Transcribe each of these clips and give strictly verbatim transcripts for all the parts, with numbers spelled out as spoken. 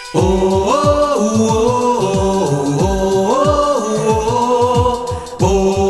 Oh, oh, oh, oh, oh,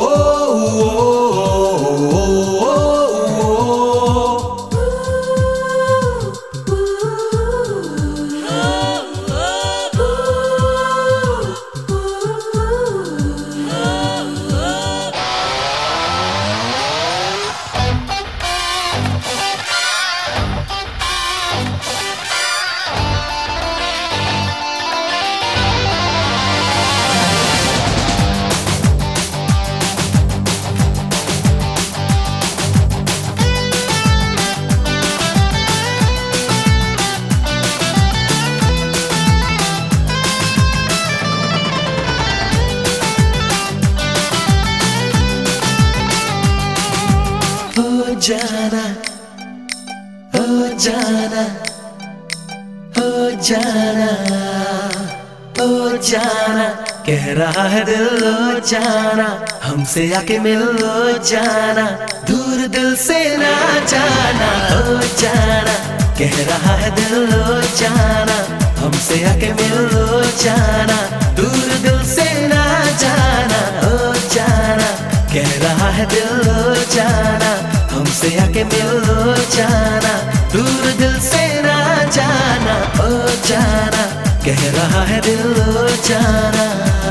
जाना हो जाना हो जाना हो जाना कह रहा है दिल हो जाना हमसे आके मिल लो जाना दूर दिल से ना जाना हो जाना कह रहा है दिल हो जाना हमसे आके मिल लो जाना दूर दिल से ना जाना हो जाना कह रहा है दिल हो जाना हमसे आके मिल लो जाना दूर दिल से ना जाना ओ जाना कह रहा है दिल हो जाना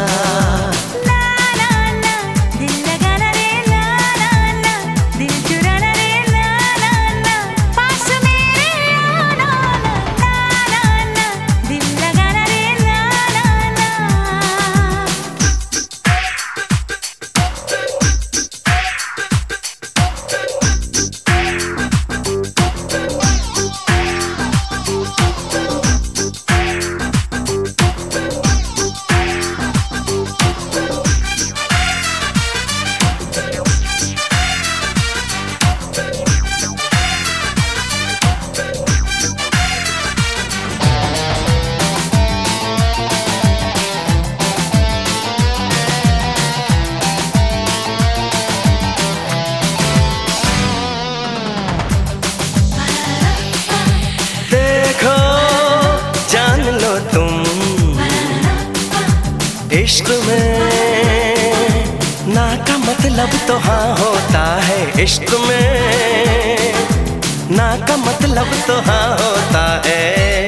इश्क में ना का मतलब तो हाँ होता है इश्क में ना का मतलब तो हाँ होता है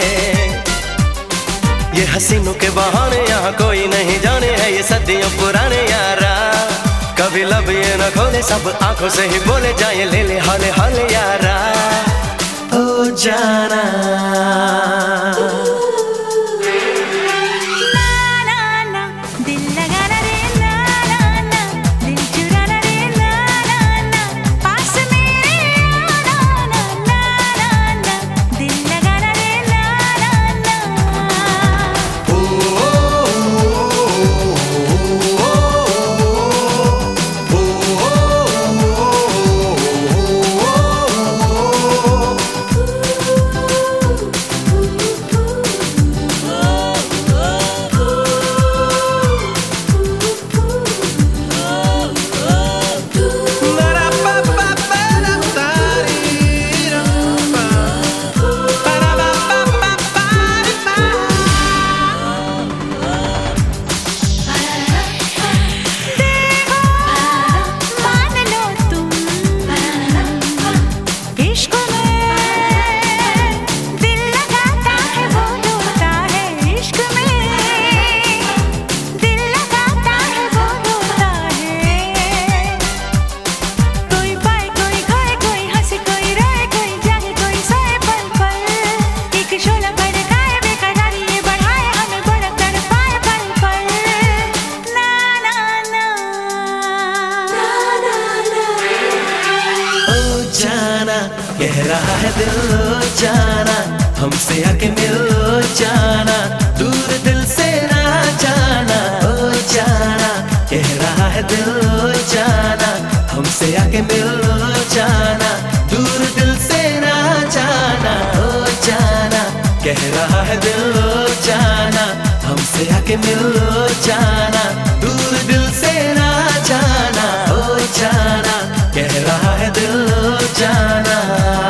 ये हसीनों के बहाने यहाँ कोई नहीं जाने है ये सदियों पुराने यारा कभी लब ये न खोले सब आंखों से ही बोले जाए ले ले हाले हाले यारा ओ जाना कह रहा है दिल हो जाना हमसे आके मिल लो जाना दूर दिल से ना जाना हो जाना कह रहा है दिल हो जाना हमसे आके मिल लो जाना दूर दिल से ना जाना हो जाना कह रहा है दिल हो जाना हमसे आके मिल लो जाना दूर दिल से ना जाना हो जाना कह रहा है दिल हो जाना।